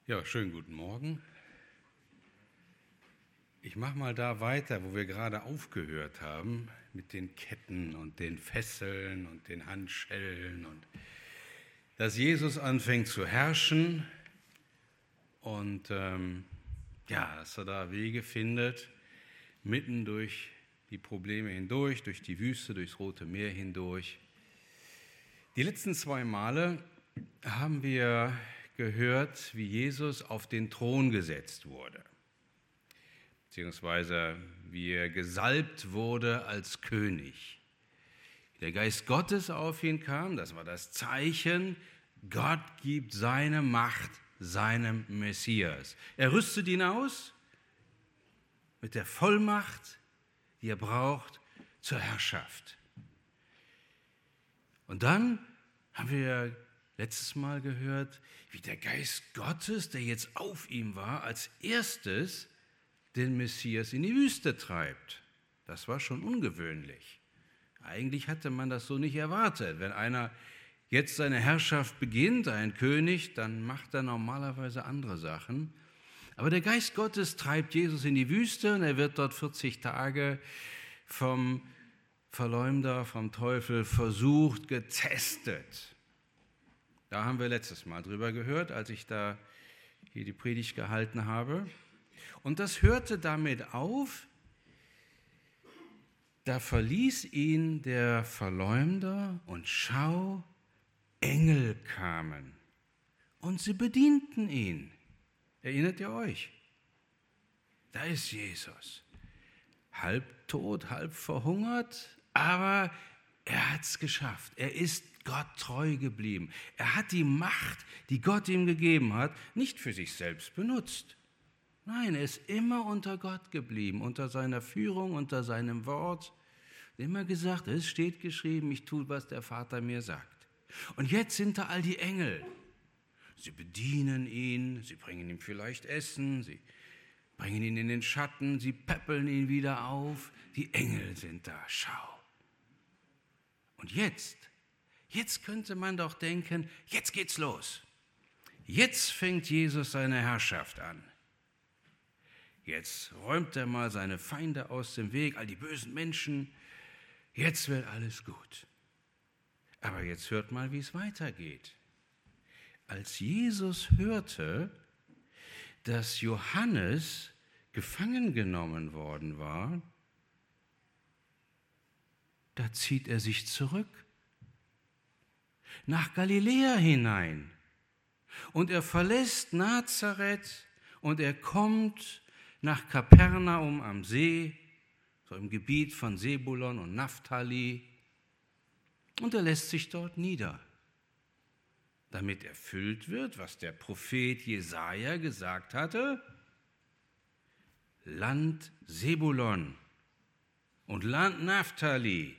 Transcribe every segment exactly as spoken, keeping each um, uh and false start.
Ja, schönen guten Morgen. Ich mache mal da weiter, wo wir gerade aufgehört haben, mit den Ketten und den Fesseln und den Handschellen und dass Jesus anfängt zu herrschen und ähm, ja, dass er da Wege findet, mitten durch die Probleme hindurch, durch die Wüste, durchs Rote Meer hindurch. Die letzten zwei Male haben wir gehört, wie Jesus auf den Thron gesetzt wurde, beziehungsweise wie er gesalbt wurde als König. Der Geist Gottes auf ihn kam, das war das Zeichen, Gott gibt seine Macht seinem Messias. Er rüstet ihn aus mit der Vollmacht, die er braucht zur Herrschaft. Und dann haben wir letztes Mal gehört, wie der Geist Gottes, der jetzt auf ihm war, als erstes den Messias in die Wüste treibt. Das war schon ungewöhnlich. Eigentlich hatte man das so nicht erwartet. Wenn einer jetzt seine Herrschaft beginnt, ein König, dann macht er normalerweise andere Sachen. Aber der Geist Gottes treibt Jesus in die Wüste und er wird dort vierzig Tage vom Verleumder, vom Teufel versucht, getestet. Da haben wir letztes Mal drüber gehört, als ich da hier die Predigt gehalten habe. Und das hörte damit auf, da verließ ihn der Verleumder und schau, Engel kamen und sie bedienten ihn. Erinnert ihr euch? Da ist Jesus, halb tot, halb verhungert, aber er hat es geschafft. Er ist Gott treu geblieben. Er hat die Macht, die Gott ihm gegeben hat, nicht für sich selbst benutzt. Nein, er ist immer unter Gott geblieben, unter seiner Führung, unter seinem Wort. Immer gesagt, es steht geschrieben, ich tue, was der Vater mir sagt. Und jetzt sind da all die Engel. Sie bedienen ihn, sie bringen ihm vielleicht Essen, sie bringen ihn in den Schatten, sie päppeln ihn wieder auf. Die Engel sind da, schau. Und jetzt, jetzt könnte man doch denken, jetzt geht's los. Jetzt fängt Jesus seine Herrschaft an. Jetzt räumt er mal seine Feinde aus dem Weg, all die bösen Menschen. Jetzt wird alles gut. Aber jetzt hört mal, wie es weitergeht. Als Jesus hörte, dass Johannes gefangen genommen worden war, da zieht er sich zurück, nach Galiläa hinein. Und er verlässt Nazareth und er kommt nach Kapernaum am See, so im Gebiet von Sebulon und Naphtali. Und er lässt sich dort nieder, damit erfüllt wird, was der Prophet Jesaja gesagt hatte: Land Sebulon und Land Naphtali.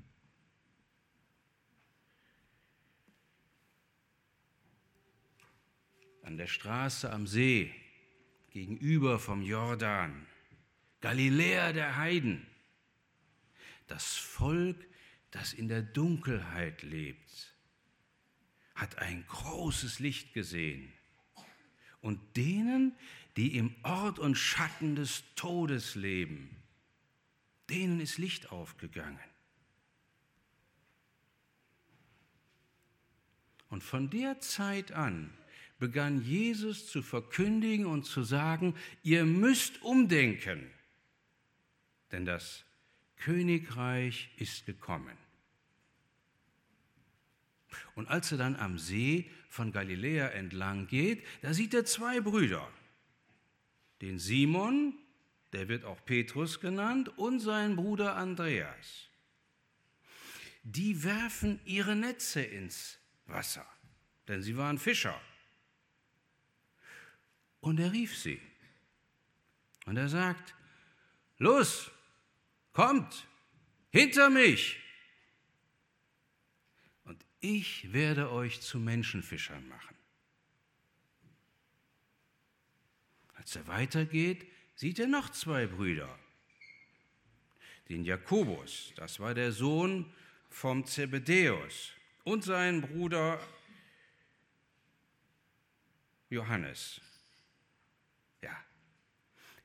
An der Straße am See, gegenüber vom Jordan, Galiläa der Heiden, das Volk, das in der Dunkelheit lebt, hat ein großes Licht gesehen. Und denen, die im Ort und Schatten des Todes leben, denen ist Licht aufgegangen. Und von der Zeit an begann Jesus zu verkündigen und zu sagen, ihr müsst umdenken, denn das Königreich ist gekommen. Und als er dann am See von Galiläa entlang geht, da sieht er zwei Brüder, den Simon, der wird auch Petrus genannt, und seinen Bruder Andreas. Die werfen ihre Netze ins Wasser, denn sie waren Fischer. Und er rief sie. Und er sagt, los, kommt, hinter mich. Und ich werde euch zu Menschenfischern machen. Als er weitergeht, sieht er noch zwei Brüder. Den Jakobus, das war der Sohn vom Zebedäus, und seinen Bruder Johannes.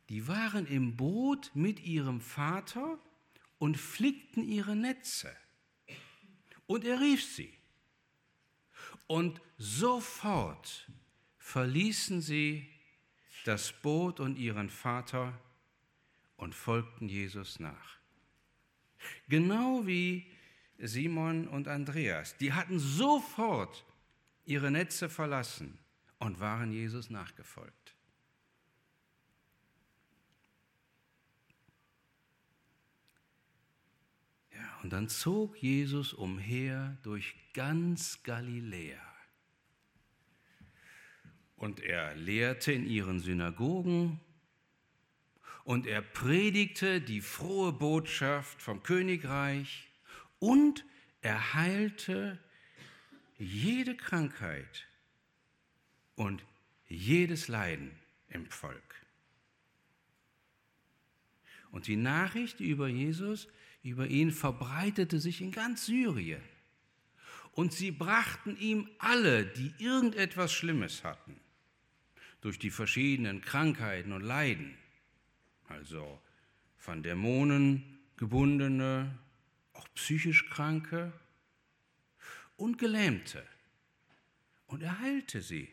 die waren im Boot mit ihrem Vater und flickten ihre Netze. Und er rief sie. Und sofort verließen sie das Boot und ihren Vater und folgten Jesus nach. Genau wie Simon und Andreas. Die hatten sofort ihre Netze verlassen und waren Jesus nachgefolgt. Ja, und dann zog Jesus umher durch ganz Galiläa. Und er lehrte in ihren Synagogen und er predigte die frohe Botschaft vom Königreich und er heilte jede Krankheit und jedes Leiden im Volk. Und die Nachricht über Jesus, über ihn verbreitete sich in ganz Syrien. Und sie brachten ihm alle, die irgendetwas Schlimmes hatten, durch die verschiedenen Krankheiten und Leiden, also von Dämonen gebundene, auch psychisch Kranke und Gelähmte. Und er heilte sie.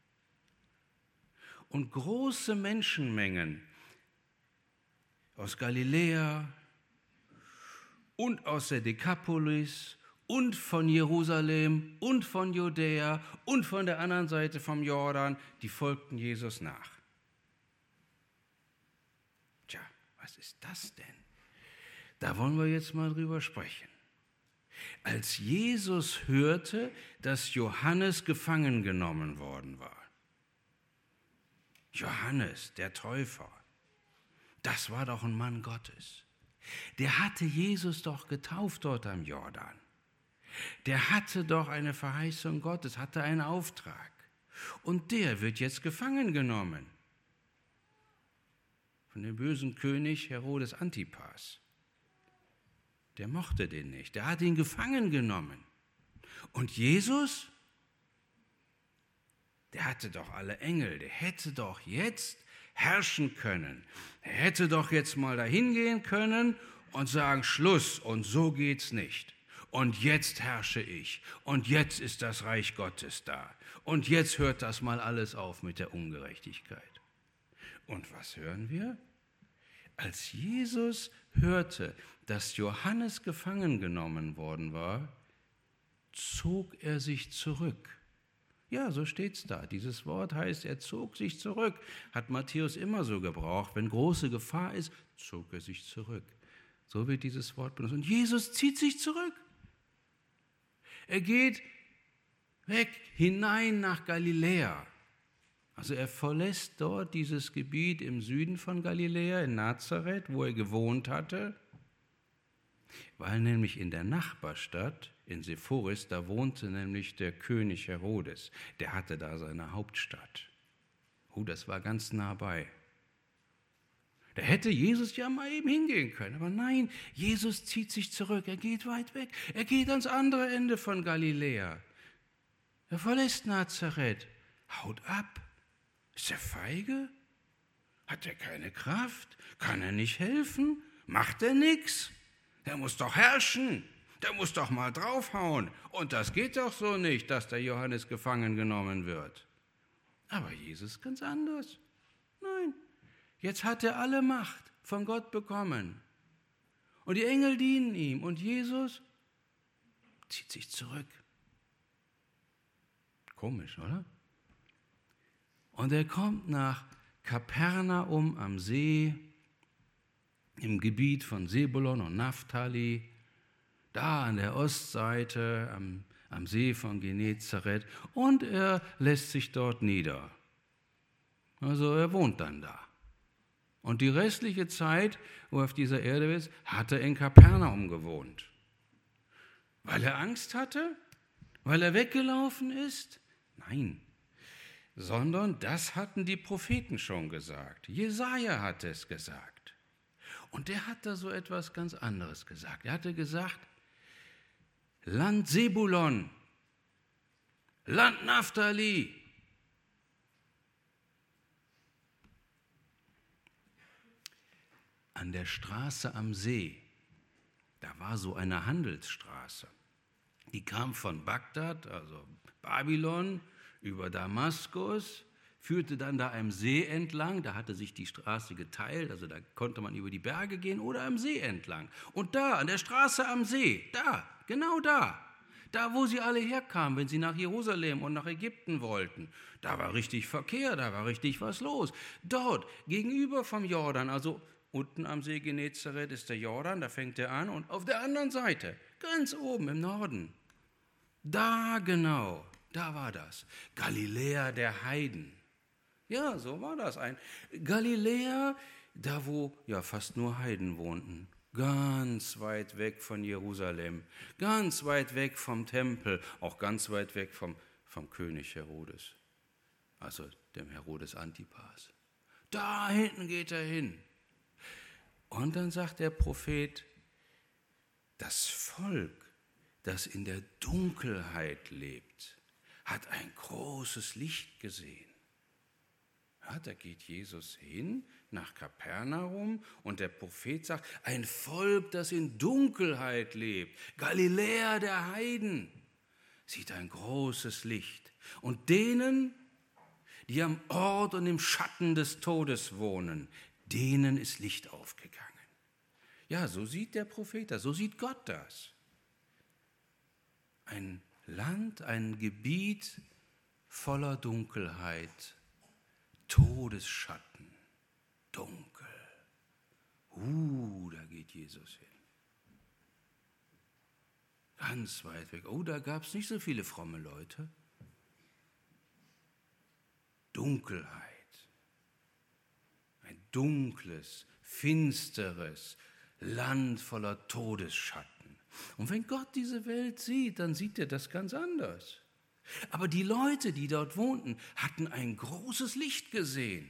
Und große Menschenmengen aus Galiläa und aus der Dekapolis und von Jerusalem und von Judäa und von der anderen Seite vom Jordan, die folgten Jesus nach. Tja, was ist das denn? Da wollen wir jetzt mal drüber sprechen. Als Jesus hörte, dass Johannes gefangen genommen worden war, Johannes, der Täufer, das war doch ein Mann Gottes. Der hatte Jesus doch getauft dort am Jordan. Der hatte doch eine Verheißung Gottes, hatte einen Auftrag. Und der wird jetzt gefangen genommen von dem bösen König Herodes Antipas. Der mochte den nicht, der hat ihn gefangen genommen. Und Jesus, der hatte doch alle Engel, der hätte doch jetzt herrschen können. Er hätte doch jetzt mal dahin gehen können und sagen, Schluss, und so geht's nicht. Und jetzt herrsche ich. Und jetzt ist das Reich Gottes da. Und jetzt hört das mal alles auf mit der Ungerechtigkeit. Und was hören wir? Als Jesus hörte, dass Johannes gefangen genommen worden war, zog er sich zurück. Ja, so steht's da. Dieses Wort heißt, er zog sich zurück. Hat Matthäus immer so gebraucht. Wenn große Gefahr ist, zog er sich zurück. So wird dieses Wort benutzt. Und Jesus zieht sich zurück. Er geht weg, hinein nach Galiläa. Also er verlässt dort dieses Gebiet im Süden von Galiläa, in Nazareth, wo er gewohnt hatte, weil nämlich in der Nachbarstadt, in Sephoris, da wohnte nämlich der König Herodes. Der hatte da seine Hauptstadt. Oh, das war ganz nah bei. Da hätte Jesus ja mal eben hingehen können. Aber nein, Jesus zieht sich zurück. Er geht weit weg. Er geht ans andere Ende von Galiläa. Er verlässt Nazareth. Haut ab. Ist er feige? Hat er keine Kraft? Kann er nicht helfen? Macht er nichts? Der muss doch herrschen. Der muss doch mal draufhauen. Und das geht doch so nicht, dass der Johannes gefangen genommen wird. Aber Jesus ganz anders. Nein. Jetzt hat er alle Macht von Gott bekommen. Und die Engel dienen ihm. Und Jesus zieht sich zurück. Komisch, oder? Und er kommt nach Kapernaum am See, im Gebiet von Sebulon und Naphtali, da an der Ostseite am, am See von Genezareth. Und er lässt sich dort nieder. Also er wohnt dann da. Und die restliche Zeit, wo er auf dieser Erde ist, hat er in Kapernaum gewohnt. Weil er Angst hatte? Weil er weggelaufen ist? Nein, sondern das hatten die Propheten schon gesagt. Jesaja hatte es gesagt. Und der hat da so etwas ganz anderes gesagt. Er hatte gesagt, Land Sebulon, Land Naphtali. an der Straße am See, da war so eine Handelsstraße. Die kam von Bagdad, also Babylon, über Damaskus, führte dann da am See entlang, da hatte sich die Straße geteilt, also da konnte man über die Berge gehen oder am See entlang. Und da, an der Straße am See, da, genau da, da wo sie alle herkamen, wenn sie nach Jerusalem und nach Ägypten wollten, da war richtig Verkehr, da war richtig was los. Dort, gegenüber vom Jordan, also unten am See Genezareth ist der Jordan, da fängt er an, und auf der anderen Seite, ganz oben im Norden, da genau, da war das, Galiläa der Heiden. Ja, so war das, ein Galiläa, da wo ja fast nur Heiden wohnten, ganz weit weg von Jerusalem, ganz weit weg vom Tempel, auch ganz weit weg vom, vom König Herodes, also dem Herodes Antipas. Da hinten geht er hin. Und dann sagt der Prophet, das Volk, das in der Dunkelheit lebt, hat ein großes Licht gesehen. Ja, da geht Jesus hin nach Kapernaum und der Prophet sagt, ein Volk, das in Dunkelheit lebt, Galiläa der Heiden, sieht ein großes Licht. Und denen, die am Ort und im Schatten des Todes wohnen, denen ist Licht aufgegangen. Ja, so sieht der Prophet das, so sieht Gott das. Ein Land, ein Gebiet voller Dunkelheit, Todesschatten, dunkel. Uh, da geht Jesus hin. Ganz weit weg. Oh, da gab es nicht so viele fromme Leute. Dunkelheit. Ein dunkles, finsteres Land voller Todesschatten. Und wenn Gott diese Welt sieht, dann sieht er das ganz anders. Aber die Leute, die dort wohnten, hatten ein großes Licht gesehen.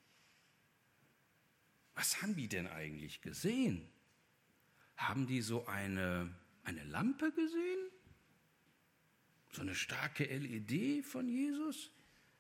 Was haben die denn eigentlich gesehen? Haben die so eine, eine Lampe gesehen? So eine starke L E D von Jesus?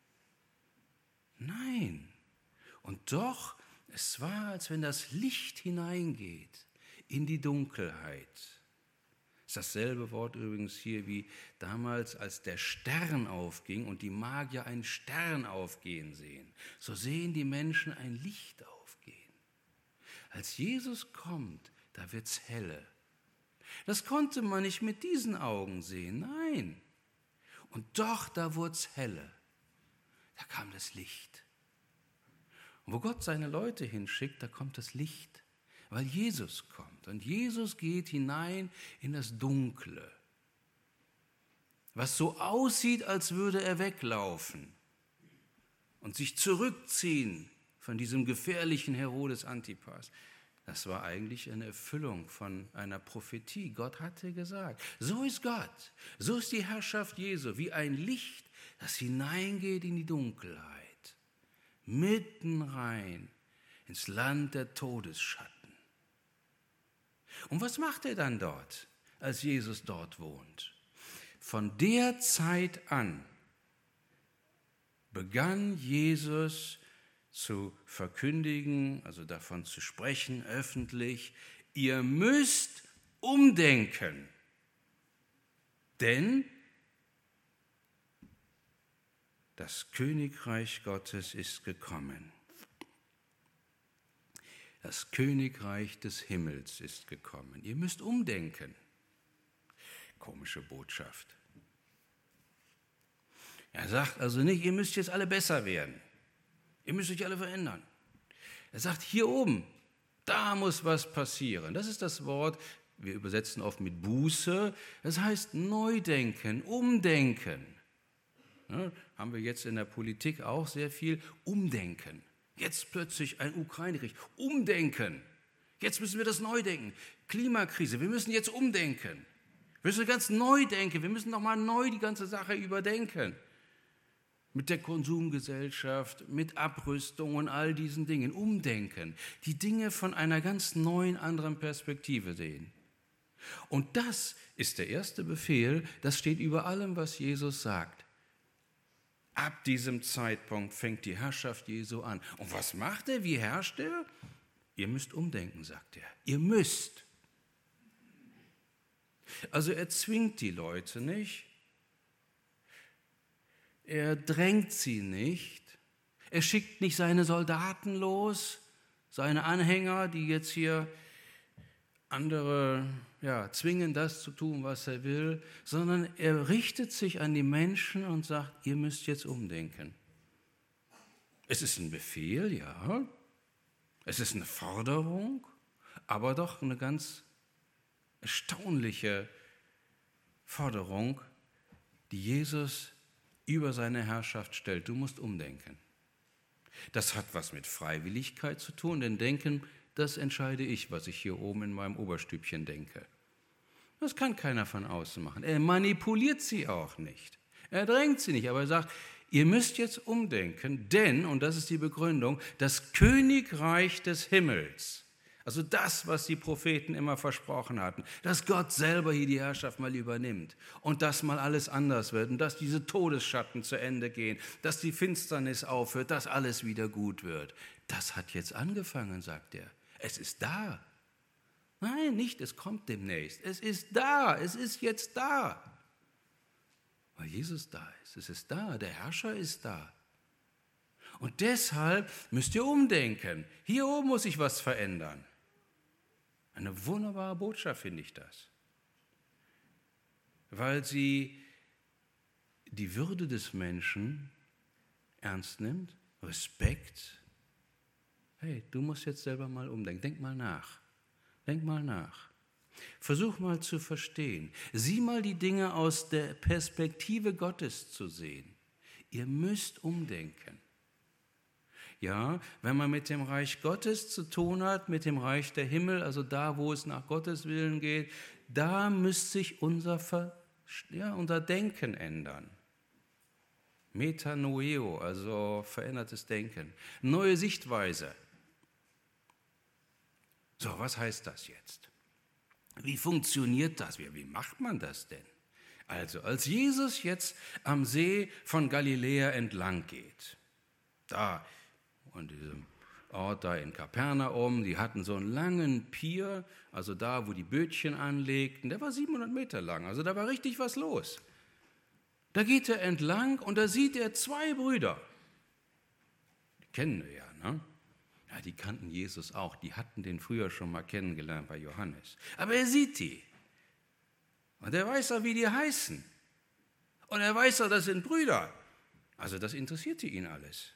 Nein. Und doch, es war, als wenn das Licht hineingeht in die Dunkelheit. Das ist dasselbe Wort übrigens hier wie damals, als der Stern aufging und die Magier einen Stern aufgehen sehen. So sehen die Menschen ein Licht aufgehen. Als Jesus kommt, da wird's helle. Das konnte man nicht mit diesen Augen sehen, nein. Und doch, da wurd's helle. Da kam das Licht. Und wo Gott seine Leute hinschickt, da kommt das Licht, weil Jesus kommt. Und Jesus geht hinein in das Dunkle, was so aussieht, als würde er weglaufen und sich zurückziehen von diesem gefährlichen Herodes Antipas. Das war eigentlich eine Erfüllung von einer Prophetie. Gott hatte gesagt, so ist Gott, so ist die Herrschaft Jesu, wie ein Licht, das hineingeht in die Dunkelheit, mitten rein ins Land der Todesschatten. Und was macht er dann dort, als Jesus dort wohnt? Von der Zeit an begann Jesus zu verkündigen, also davon zu sprechen öffentlich, ihr müsst umdenken, denn das Königreich Gottes ist gekommen. Das Königreich des Himmels ist gekommen. Ihr müsst umdenken. Komische Botschaft. Er sagt also nicht, ihr müsst jetzt alle besser werden. Ihr müsst euch alle verändern. Er sagt, hier oben, da muss was passieren. Das ist das Wort, wir übersetzen oft mit Buße. Das heißt Neudenken, Umdenken. Ja, haben wir jetzt in der Politik auch sehr viel Umdenken. Jetzt plötzlich ein Ukraine-Krieg. Umdenken. Jetzt müssen wir das neu denken. Klimakrise, wir müssen jetzt umdenken. Wir müssen ganz neu denken. Wir müssen nochmal neu die ganze Sache überdenken. Mit der Konsumgesellschaft, mit Abrüstung und all diesen Dingen. Umdenken. Die Dinge von einer ganz neuen, anderen Perspektive sehen. Und das ist der erste Befehl, das steht über allem, was Jesus sagt. Ab diesem Zeitpunkt fängt die Herrschaft Jesu an. Und was macht er? Wie herrscht er? Ihr müsst umdenken, sagt er. Ihr müsst. Also er zwingt die Leute nicht. Er drängt sie nicht. Er schickt nicht seine Soldaten los, seine Anhänger, die jetzt hier andere ja, zwingen, das zu tun, was er will, sondern er richtet sich an die Menschen und sagt, ihr müsst jetzt umdenken. Es ist ein Befehl, ja, es ist eine Forderung, aber doch eine ganz erstaunliche Forderung, die Jesus über seine Herrschaft stellt. Du musst umdenken. Das hat was mit Freiwilligkeit zu tun, denn Denken, das entscheide ich, was ich hier oben in meinem Oberstübchen denke. Das kann keiner von außen machen. Er manipuliert sie auch nicht. Er drängt sie nicht, aber er sagt, ihr müsst jetzt umdenken, denn, und das ist die Begründung, das Königreich des Himmels, also das, was die Propheten immer versprochen hatten, dass Gott selber hier die Herrschaft mal übernimmt und dass mal alles anders wird und dass diese Todesschatten zu Ende gehen, dass die Finsternis aufhört, dass alles wieder gut wird. Das hat jetzt angefangen, sagt er. Es ist da. Nein, nicht, es kommt demnächst. Es ist da, es ist jetzt da. Weil Jesus da ist. Es ist da, der Herrscher ist da. Und deshalb müsst ihr umdenken. Hier oben muss sich was verändern. Eine wunderbare Botschaft finde ich das. Weil sie die Würde des Menschen ernst nimmt, Respekt. Hey, du musst jetzt selber mal umdenken. Denk mal nach. Denk mal nach. Versuch mal zu verstehen. Sieh mal die Dinge aus der Perspektive Gottes zu sehen. Ihr müsst umdenken. Ja, wenn man mit dem Reich Gottes zu tun hat, mit dem Reich der Himmel, also da, wo es nach Gottes Willen geht, da müsste sich unser, Ver, ja, unser Denken ändern. Metanoeo, also verändertes Denken. Neue Sichtweise. So, was heißt das jetzt? Wie funktioniert das? Wie, wie macht man das denn? Also, als Jesus jetzt am See von Galiläa entlang geht, da an diesem Ort da in Kapernaum, die hatten so einen langen Pier, also da, wo die Bötchen anlegten, der war siebenhundert Meter lang, also da war richtig was los. Da geht er entlang und da sieht er zwei Brüder. Die kennen wir ja, ne? Ja, die kannten Jesus auch, die hatten den früher schon mal kennengelernt bei Johannes. Aber er sieht die. Und er weiß auch, wie die heißen. Und er weiß auch, das sind Brüder. Also das interessierte ihn alles.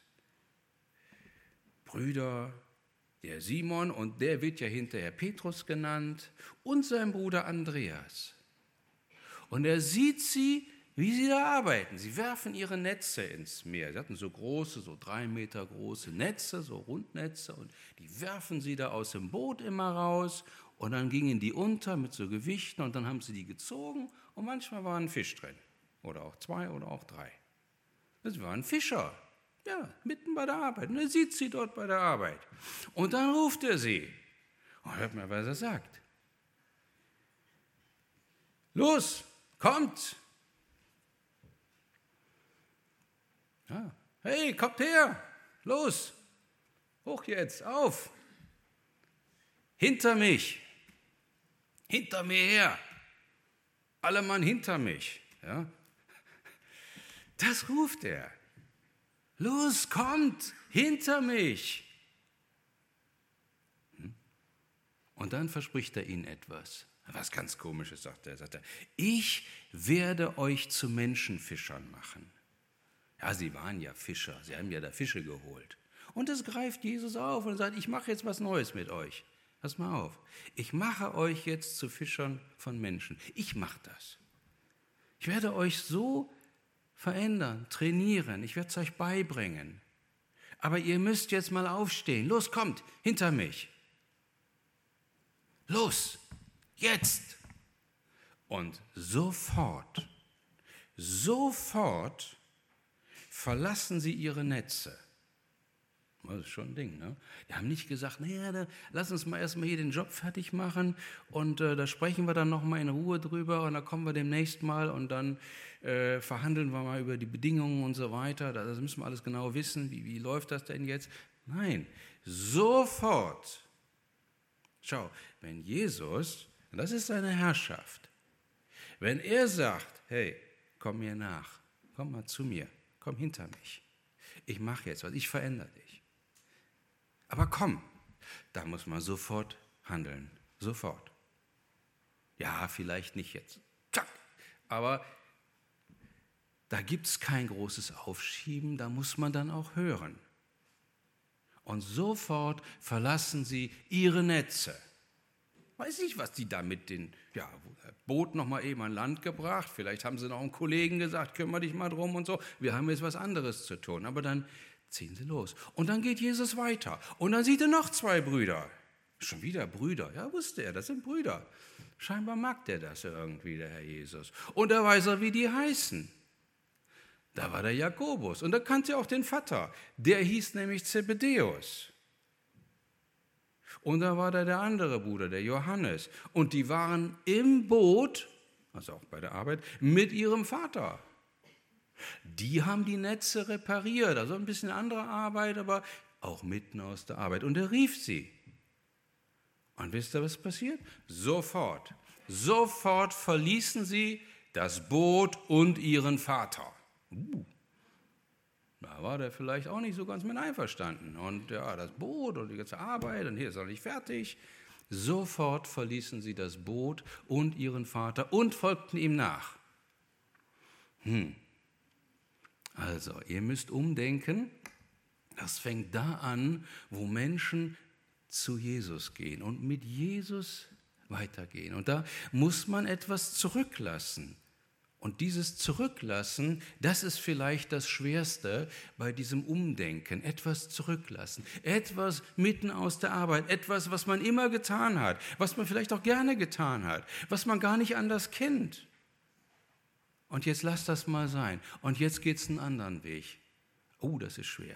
Brüder, der Simon, und der wird ja hinterher Petrus genannt, und sein Bruder Andreas. Und er sieht sie, wie sie da arbeiten. Sie werfen ihre Netze ins Meer. Sie hatten so große, so drei Meter große Netze, so Rundnetze, und die werfen sie da aus dem Boot immer raus, und dann gingen die unter mit so Gewichten, und dann haben sie die gezogen, und manchmal war ein Fisch drin. Oder auch zwei oder auch drei. Das waren Fischer. Ja, mitten bei der Arbeit. Und er sieht sie dort bei der Arbeit. Und dann ruft er sie. Und hört mal, was er sagt. Los, kommt! Ja. Hey, kommt her! Los! Hoch jetzt, auf! Hinter mich! Hinter mir her! Alle Mann hinter mich! Ja? Das ruft er. Los, kommt, hinter mich. Und dann verspricht er ihnen etwas. Was ganz Komisches, sagt er. Sagt er, ich werde euch zu Menschenfischern machen. Ja, sie waren ja Fischer, sie haben ja da Fische geholt. Und das greift Jesus auf und sagt, ich mache jetzt was Neues mit euch. Pass mal auf, ich mache euch jetzt zu Fischern von Menschen. Ich mache das. Ich werde euch so verändern, trainieren, ich werde es euch beibringen. Aber ihr müsst jetzt mal aufstehen. Los, kommt, hinter mich. Los, jetzt. Und sofort, sofort verlassen sie ihre Netze. Das ist schon ein Ding, ne? Die haben nicht gesagt, naja, da, lass uns mal erstmal hier den Job fertig machen und äh, da sprechen wir dann nochmal in Ruhe drüber und dann kommen wir demnächst mal und dann äh, verhandeln wir mal über die Bedingungen und so weiter. Das müssen wir alles genau wissen. Wie, wie läuft das denn jetzt? Nein, sofort Schau, wenn Jesus, und das ist seine Herrschaft, wenn er sagt, hey, komm mir nach, komm mal zu mir, komm hinter mich, ich mache jetzt was, ich verändere dich. Aber komm, da muss man sofort handeln, sofort. Ja, vielleicht nicht jetzt, zack, aber da gibt es kein großes Aufschieben, da muss man dann auch hören. Und sofort verlassen sie ihre Netze. Weiß nicht, was die da mit den, ja, Boot noch mal eben an Land gebracht. Vielleicht haben sie noch einen Kollegen gesagt, kümmere dich mal drum und so. Wir haben jetzt was anderes zu tun. Aber dann ziehen sie los. Und dann geht Jesus weiter. Und dann sieht er noch zwei Brüder. Schon wieder Brüder. Ja, wusste er, das sind Brüder. Scheinbar mag der das irgendwie, der Herr Jesus. Und da weiß er, wie die heißen. Da war der Jakobus und da kannte er auch den Vater. Der hieß nämlich Zebedäus. Und da war da der andere Bruder, der Johannes. Und die waren im Boot, also auch bei der Arbeit, mit ihrem Vater. Die haben die Netze repariert, also ein bisschen andere Arbeit, aber auch mitten aus der Arbeit. Und er rief sie. Und wisst ihr, was passiert? Sofort, sofort verließen sie das Boot und ihren Vater. Uh, da war der vielleicht auch nicht so ganz mit einverstanden. Und ja, das Boot und die ganze Arbeit und hier ist noch nicht fertig. Sofort verließen sie das Boot und ihren Vater und folgten ihm nach. Hm. Also, ihr müsst umdenken, das fängt da an, wo Menschen zu Jesus gehen und mit Jesus weitergehen. Und da muss man etwas zurücklassen. Und dieses Zurücklassen, das ist vielleicht das Schwerste bei diesem Umdenken. Etwas zurücklassen, etwas mitten aus der Arbeit, etwas, was man immer getan hat, was man vielleicht auch gerne getan hat, was man gar nicht anders kennt. Und jetzt lass das mal sein. Und jetzt geht es einen anderen Weg. Oh, das ist schwer.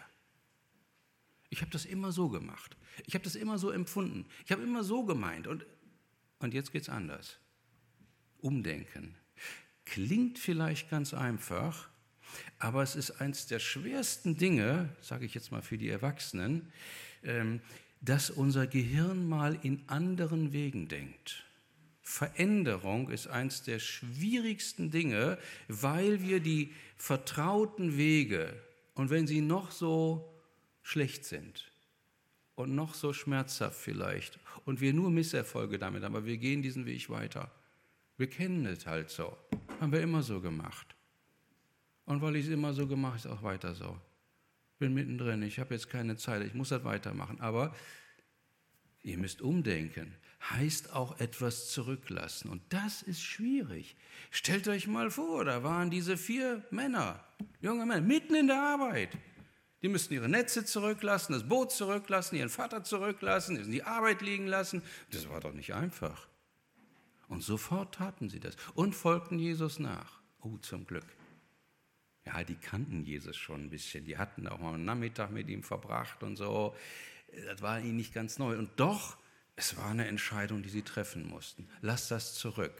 Ich habe das immer so gemacht. Ich habe das immer so empfunden. Ich habe immer so gemeint. Und, und jetzt geht es anders. Umdenken. Klingt vielleicht ganz einfach, aber es ist eines der schwersten Dinge, sage ich jetzt mal für die Erwachsenen, dass unser Gehirn mal in anderen Wegen denkt. Veränderung ist eines der schwierigsten Dinge, weil wir die vertrauten Wege, und wenn sie noch so schlecht sind und noch so schmerzhaft vielleicht, und wir nur Misserfolge damit haben, aber wir gehen diesen Weg weiter. Wir kennen es halt so. Haben wir immer so gemacht. Und weil ich es immer so gemacht habe, ist es auch weiter so. Bin mittendrin, ich habe jetzt keine Zeit, ich muss das weitermachen. Aber ihr müsst umdenken. Heißt auch etwas zurücklassen. Und das ist schwierig. Stellt euch mal vor, da waren diese vier Männer, junge Männer, mitten in der Arbeit. Die müssten ihre Netze zurücklassen, das Boot zurücklassen, ihren Vater zurücklassen, die Arbeit liegen lassen. Das war doch nicht einfach. Und sofort taten sie das und folgten Jesus nach. Oh, zum Glück. Ja, die kannten Jesus schon ein bisschen. Die hatten auch mal einen Nachmittag mit ihm verbracht und so. Das war ihnen nicht ganz neu. Und doch, es war eine Entscheidung, die sie treffen mussten. Lasst das zurück.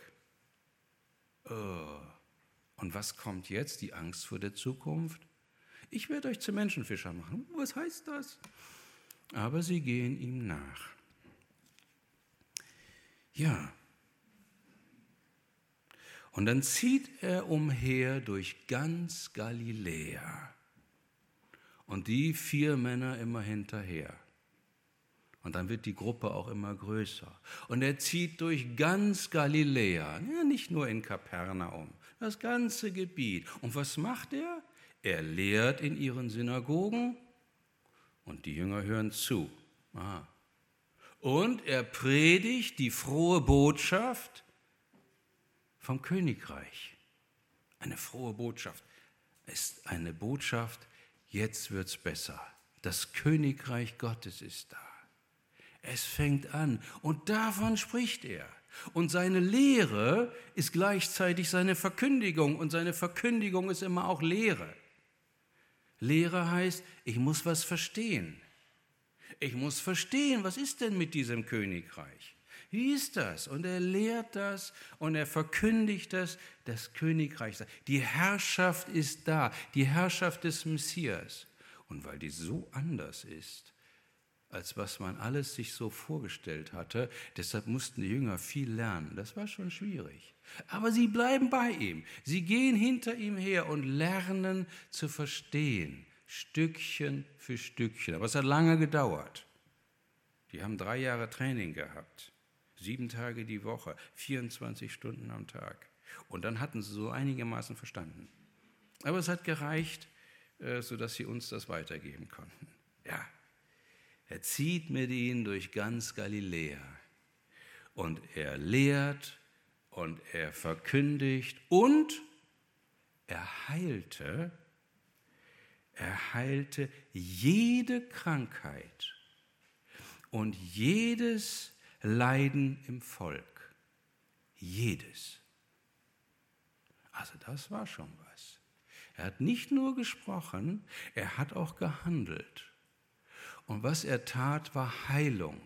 Oh. Und was kommt jetzt? Die Angst vor der Zukunft? Ich werde euch zu Menschenfischer machen. Was heißt das? Aber sie gehen ihm nach. Ja. Und dann zieht er umher durch ganz Galiläa. Und die vier Männer immer hinterher. Und dann wird die Gruppe auch immer größer. Und er zieht durch ganz Galiläa, ja, nicht nur in Kapernaum, das ganze Gebiet. Und was macht er? Er lehrt in ihren Synagogen und die Jünger hören zu. Aha. Und er predigt die frohe Botschaft vom Königreich. Eine frohe Botschaft ist eine Botschaft, jetzt wird's besser. Das Königreich Gottes ist da. Es fängt an und davon spricht er. Und seine Lehre ist gleichzeitig seine Verkündigung und seine Verkündigung ist immer auch Lehre. Lehre heißt, ich muss was verstehen. Ich muss verstehen, was ist denn mit diesem Königreich? Wie ist das? Und er lehrt das und er verkündigt das, das Königreich. Die Herrschaft ist da, die Herrschaft des Messias. Und weil die so anders ist, als was man alles sich so vorgestellt hatte. Deshalb mussten die Jünger viel lernen. Das war schon schwierig. Aber sie bleiben bei ihm. Sie gehen hinter ihm her und lernen zu verstehen, Stückchen für Stückchen. Aber es hat lange gedauert. Die haben drei Jahre Training gehabt, sieben Tage die Woche, vierundzwanzig Stunden am Tag. Und dann hatten sie so einigermaßen verstanden. Aber es hat gereicht, sodass sie uns das weitergeben konnten. Ja, er zieht mit ihnen durch ganz Galiläa und er lehrt und er verkündigt und er heilte, er heilte jede Krankheit und jedes Leiden im Volk. Jedes. Also das war schon was. Er hat nicht nur gesprochen, er hat auch gehandelt. Und was er tat, war Heilung,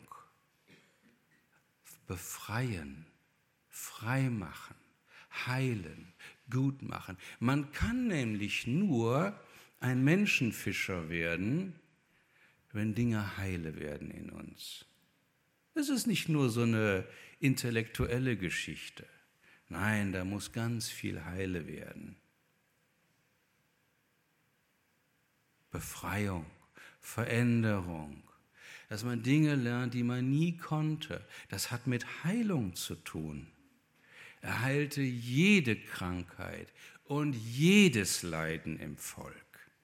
befreien, freimachen, heilen, gut machen. Man kann nämlich nur ein Menschenfischer werden, wenn Dinge heile werden in uns. Das ist nicht nur so eine intellektuelle Geschichte. Nein, da muss ganz viel heile werden. Befreiung, Veränderung, dass man Dinge lernt, die man nie konnte. Das hat mit Heilung zu tun. Er heilte jede Krankheit und jedes Leiden im Volk.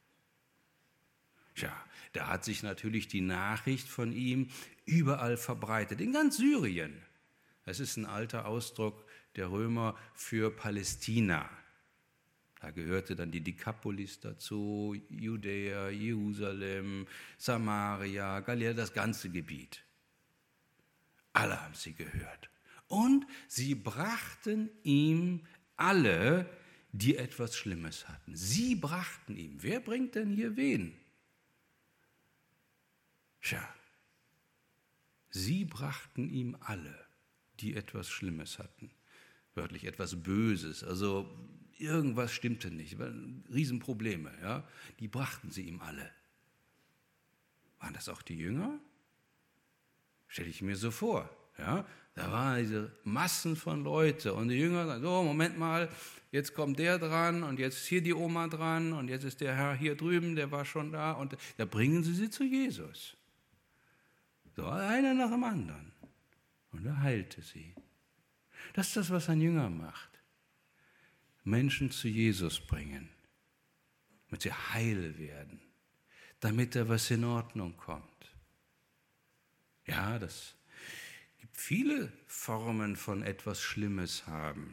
Tja, da hat sich natürlich die Nachricht von ihm überall verbreitet, in ganz Syrien. Das ist ein alter Ausdruck der Römer für Palästina. Da gehörte dann die Dekapolis dazu, Judäa, Jerusalem, Samaria, Galiläa, das ganze Gebiet. Alle haben sie gehört. Und sie brachten ihm alle, die etwas Schlimmes hatten. Sie brachten ihm. Wer bringt denn hier wen? Tja, sie brachten ihm alle, die etwas Schlimmes hatten. Wörtlich etwas Böses, also irgendwas stimmte nicht, Riesenprobleme, ja? Die brachten sie ihm alle. Waren das auch die Jünger? Stelle ich mir so vor, ja? Da waren diese Massen von Leuten und die Jünger sagen, so, Moment mal, jetzt kommt der dran und jetzt ist hier die Oma dran und jetzt ist der Herr hier drüben, der war schon da und da bringen sie sie zu Jesus. So, einer nach dem anderen. Und er heilte sie. Das ist das, was ein Jünger macht. Menschen zu Jesus bringen, damit sie heil werden, damit da was in Ordnung kommt. Ja, das gibt viele Formen von etwas Schlimmes haben.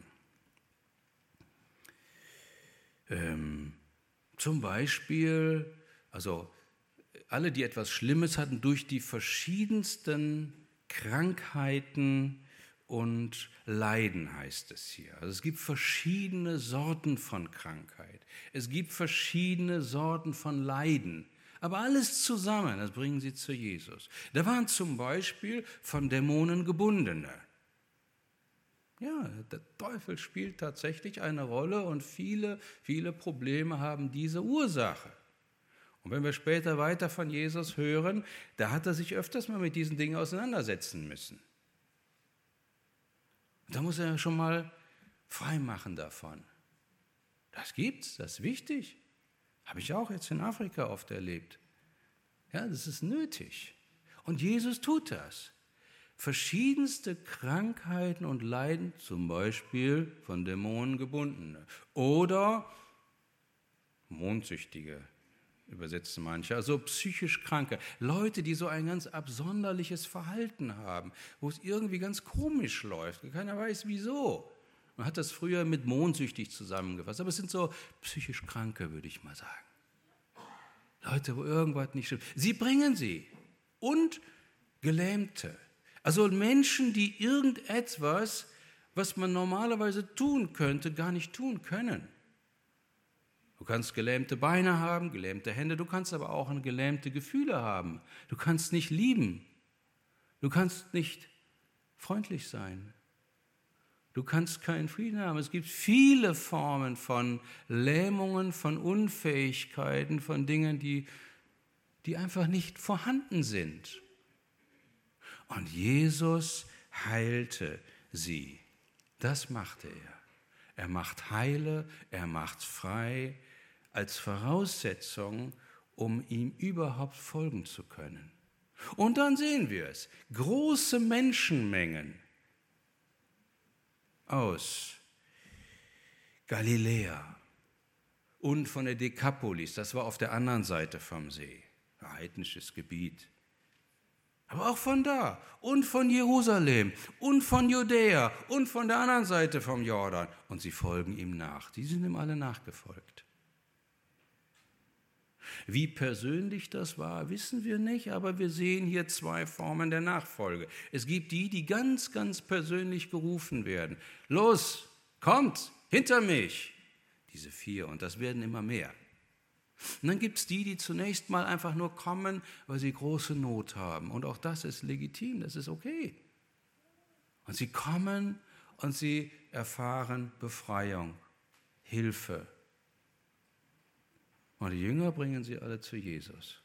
Ähm, zum Beispiel, also alle, die etwas Schlimmes hatten, durch die verschiedensten Krankheiten und Leiden heißt es hier. Also es gibt verschiedene Sorten von Krankheit. Es gibt verschiedene Sorten von Leiden. Aber alles zusammen, das bringen sie zu Jesus. Da waren zum Beispiel von Dämonen Gebundene. Ja, der Teufel spielt tatsächlich eine Rolle und viele, viele Probleme haben diese Ursache. Und wenn wir später weiter von Jesus hören, da hat er sich öfters mal mit diesen Dingen auseinandersetzen müssen. Da muss er schon mal frei machen davon. Das gibt's, das ist wichtig. Habe ich auch jetzt in Afrika oft erlebt. Ja, das ist nötig. Und Jesus tut das. Verschiedenste Krankheiten und Leiden, zum Beispiel von Dämonen gebundene. Oder Mondsüchtige, übersetzen manche, also psychisch Kranke. Leute, die so ein ganz absonderliches Verhalten haben, wo es irgendwie ganz komisch läuft. Keiner weiß, wieso. Man hat das früher mit mondsüchtig zusammengefasst, aber es sind so psychisch Kranke, würde ich mal sagen. Leute, wo irgendwas nicht stimmt. Sie bringen sie. Und Gelähmte. Also Menschen, die irgendetwas, was man normalerweise tun könnte, gar nicht tun können. Du kannst gelähmte Beine haben, gelähmte Hände, du kannst aber auch gelähmte Gefühle haben. Du kannst nicht lieben. Du kannst nicht freundlich sein. Du kannst keinen Frieden haben. Es gibt viele Formen von Lähmungen, von Unfähigkeiten, von Dingen, die, die einfach nicht vorhanden sind. Und Jesus heilte sie. Das machte er. Er macht heile, er macht frei, als Voraussetzung, um ihm überhaupt folgen zu können. Und dann sehen wir es, große Menschenmengen aus Galiläa und von der Dekapolis, das war auf der anderen Seite vom See, ein heidnisches Gebiet. Aber auch von da und von Jerusalem und von Judäa und von der anderen Seite vom Jordan. Und sie folgen ihm nach. Die sind ihm alle nachgefolgt. Wie persönlich das war, wissen wir nicht, aber wir sehen hier zwei Formen der Nachfolge. Es gibt die, die ganz, ganz persönlich gerufen werden. Los, kommt, hinter mich. Diese vier, und das werden immer mehr. Und dann gibt es die, die zunächst mal einfach nur kommen, weil sie große Not haben. Und auch das ist legitim, das ist okay. Und sie kommen und sie erfahren Befreiung, Hilfe. Und die Jünger bringen sie alle zu Jesus.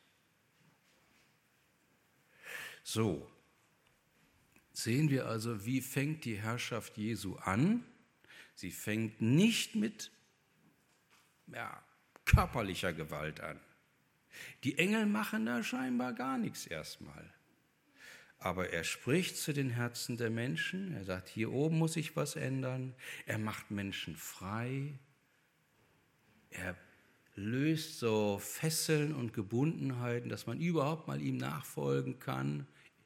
So, sehen wir also, wie fängt die Herrschaft Jesu an? Sie fängt nicht mit ja, körperlicher Gewalt an. Die Engel machen da scheinbar gar nichts erstmal. Aber er spricht zu den Herzen der Menschen. Er sagt, hier oben muss sich was ändern. Er macht Menschen frei. Er löst so Fesseln und Gebundenheiten, dass man überhaupt mal ihm nachfolgen kann.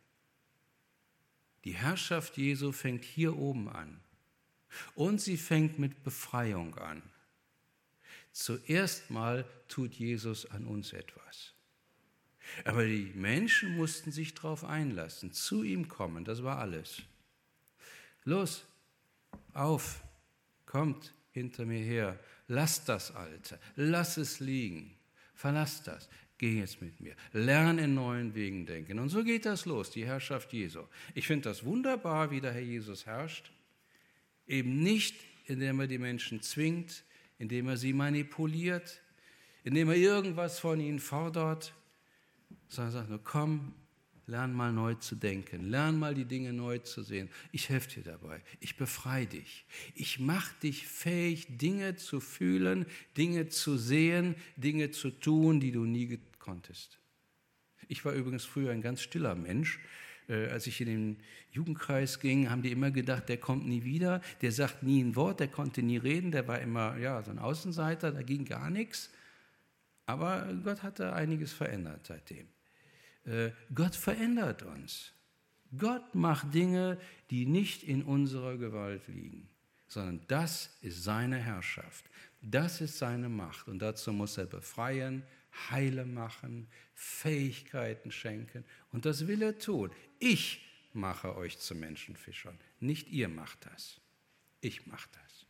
Die Herrschaft Jesu fängt hier oben an. Und sie fängt mit Befreiung an. Zuerst mal tut Jesus an uns etwas. Aber die Menschen mussten sich darauf einlassen, zu ihm kommen, das war alles. Los, auf, kommt hinter mir her, lass das Alte, lass es liegen, verlass das, geh jetzt mit mir, lern in neuen Wegen denken. Und so geht das los, die Herrschaft Jesu. Ich finde das wunderbar, wie der Herr Jesus herrscht, eben nicht, indem er die Menschen zwingt, indem er sie manipuliert, indem er irgendwas von ihnen fordert, sondern sagt nur, komm, lern mal neu zu denken, lern mal die Dinge neu zu sehen. Ich helfe dir dabei, ich befreie dich. Ich mache dich fähig, Dinge zu fühlen, Dinge zu sehen, Dinge zu tun, die du nie konntest. Ich war übrigens früher ein ganz stiller Mensch. Äh, als ich in den Jugendkreis ging, haben die immer gedacht, der kommt nie wieder, der sagt nie ein Wort, der konnte nie reden, der war immer ja, so ein Außenseiter, da ging gar nichts. Aber Gott hatte einiges verändert seitdem. Äh, Gott verändert uns. Gott macht Dinge, die nicht in unserer Gewalt liegen, sondern das ist seine Herrschaft. Das ist seine Macht. Und dazu muss er befreien, heile machen, Fähigkeiten schenken. Und das will er tun. Ich mache euch zu Menschenfischern. Nicht ihr macht das. Ich mache das.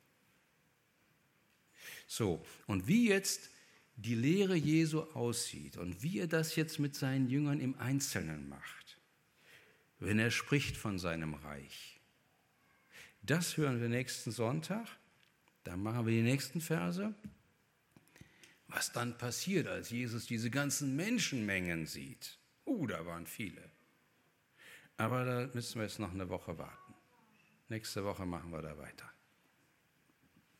So, und wie jetzt die Lehre Jesu aussieht und wie er das jetzt mit seinen Jüngern im Einzelnen macht, wenn er spricht von seinem Reich. Das hören wir nächsten Sonntag, dann machen wir die nächsten Verse. Was dann passiert, als Jesus diese ganzen Menschenmengen sieht. Uh, da waren viele. Aber da müssen wir jetzt noch eine Woche warten. Nächste Woche machen wir da weiter.